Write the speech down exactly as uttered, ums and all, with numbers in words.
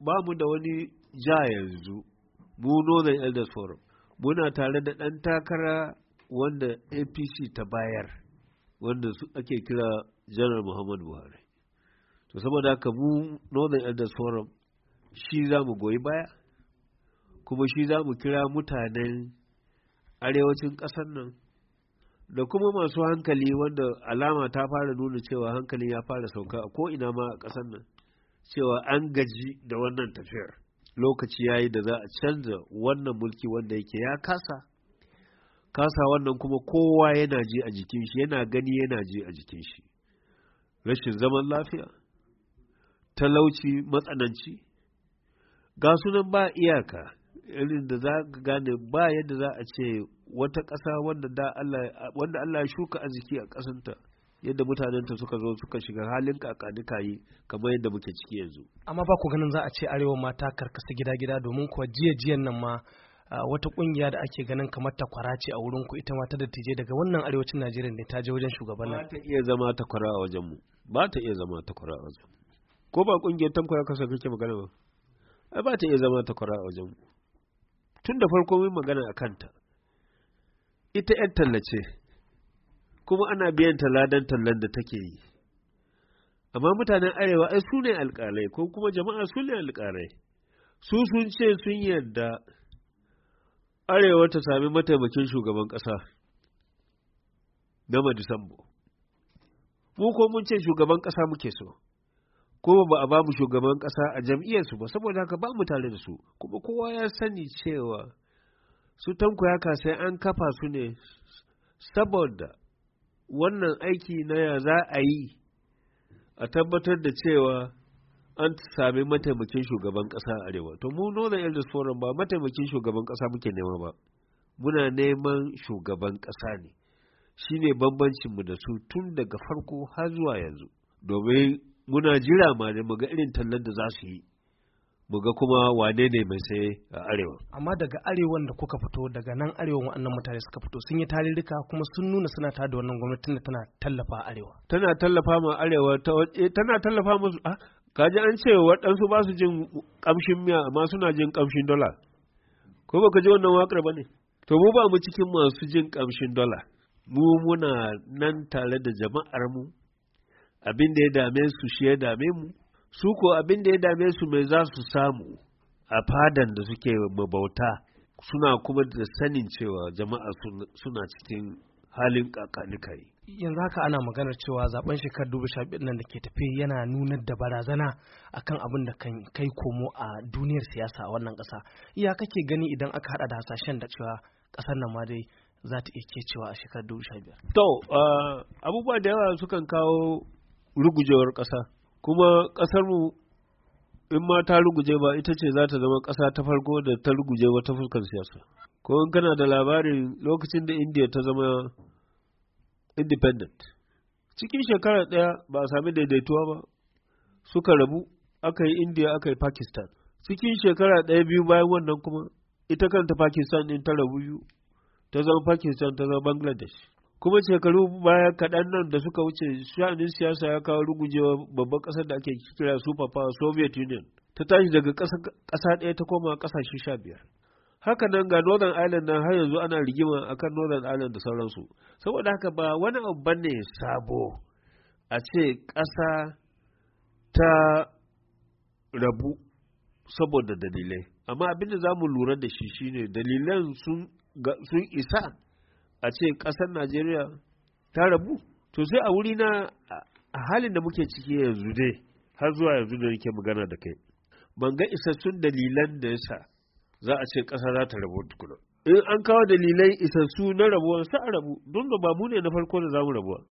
ba mu da wani ja yanzu, mu Northern Elders Forum muna tare da ɗan takara wanda A P C ta bayar, wanda su ake kira Janar Muhammadu Buhari. To saboda haka mu Northern Elders Forum shi za mu goyi baya, kuma shi za mu kira mutanen arewacin ƙasar nan da kuma masu hankali, wanda alama ta fara nuna cewa hankali ya fara sauka a ko'ina ma a ƙasar nan, cewa an gaji da wannan tafiyar. Lokaci ya yi da za a canza wannan mulki wanda yake ya kasa kasa wannan kuma kowa yana ji a jikin shi, yana gani yana ji a jikin shi. Rashin zaman lafiya, talauci matsananci, ga sunan ba iyaka, irin da za ka gane ba yadda za a ce wata ƙasa wanda da Allah wanda Allah ya shuka arziki a ƙasanta, yadda mutanenta suka zo suka shiga halin kakanika yi kamar yadda muke ciki yanzu. Amma ba ku ganin za a ce arewa ma ta karkasa gida-gida, domin kuwa jiya-jiyan nan ma wata kungiya da ake ganin kamar takwara ce a wurin ku, ita ma ta dattijai daga wannan arewacin Najeriya ne, ta je wajen shugaban nan. Ba ta iya zama takwara a wajen mu, ba ta iya zama takwara a wajen mu. Ko ba kungiyar tankwara kasa kake magana ba, ai ba ta iya zama takwara a wajen mu. Tun da farko mun magana a kanta, ita 'yan tallace, kuma ana biyan taladan tallan da take yi. Amma mutanen arewa ai su ne alƙalai, ko kuma jama'a su ne alƙalai. Su sun ce sun yarda arewa ta sami mataimakin shugaban ƙasa na Madisambo. Mu ko mun ce shugaban ƙasa muke so, kuma ba a ba mu shugaban ƙasa a jam'iyyarsu ba, saboda haka ba mu tare da su. Kuma kowa ya sani cewa su Tanko Yaka sai an kafa su ne saboda wannan aiki na ya za a yi a tabbatar da cewa an sami mataimakin shugaban ƙasa a arewa. To mu Northern Elders Forum ba mataimakin shugaban ƙasa muke nema ba, muna neman shugaban ƙasa ne. Shi ne bambancinmu da su tun daga farko har zuwa yanzu, domin muna jira ma da muga irin tallan da za su yi, muga kuma wane ne mai saye a arewa. Amma daga arewan da kuka fito, daga nan arewan waɗannan mutane suka fito, sun yi tarirrika kuma sun nuna suna tare da wannan gwamnatin da tana tallafa arewa. Tana tallafa ma arewa, tana tallafa musu. Ah, kaji an ce waɗansu ba su jin ƙamshin miya amma suna jin ƙamshin dola. Ko baka ji wannan waƙar ba ne? To mu ba mu cikin masu jin ƙamshin dola. Mu muna nan tare da jama'ar mu, abin da ya dame su shi ya dame mu, su ko abin da ya dame su mai za su samu a fadan da suke mabauta, suna kuma da sanin cewa jama'a suna cikin halin kakanikai. Yanzu haka ana maganar cewa zaben shekarar dubu sha biyar nan da ke tafe yana nunar da barazana akan abin da kan kai komo a duniyar siyasa a wannan ƙasa. Iya kake gani idan aka hada da hasashen da cewa ƙasar nan ma dai za ta iya kecewa a shekarar dubu sha biyar? To, abubuwa da yawa sukan kawo rugujewar ƙasa, kuma ƙasarmu in ma ta ruguje ba ita ce za ta zama ƙasa ta farko da ta ruguje wata fuskar siyasa. Ko in kana da labarin lokacin da India ta zama independent, cikin shekara ɗaya ba a sami daidaituwa ba, suka rabu, aka yi India aka yi Pakistan. Cikin shekara ɗaya biyu bayan wannan kuma ita kanta Pakistan ɗin ta rabu biyu, ta zama Pakistan ta zama Bangladesh. Kuma shekaru baya kaɗan nan da suka wuce, sha'anin siyasa ya kawo rugujewa babban ƙasar da ake kira super power Soviet Union, ta tashi daga ƙasa ɗaya ta koma ƙasashe sha biyar. Haka nan ga Northern Ireland nan har yanzu ana rigima akan Northern Ireland da sauransu. Saboda haka ba wani abu bane sabo a ce ƙasa ta rabu saboda dalilai. Amma abin da za mu lura da shi shine dalilan sun isa a ce ƙasar Najeriya ta rabu. To sai a wuri na a halin da muke ciki yanzu dai har zuwa yanzu da nake magana da kai, ban ga isassun dalilan da yasa za a ce ƙasa za ta rabu tukuna. In an kawo dalilai isassu na rabuwa sai a rabu, don ba mu ne na farko da za mu rabuwa.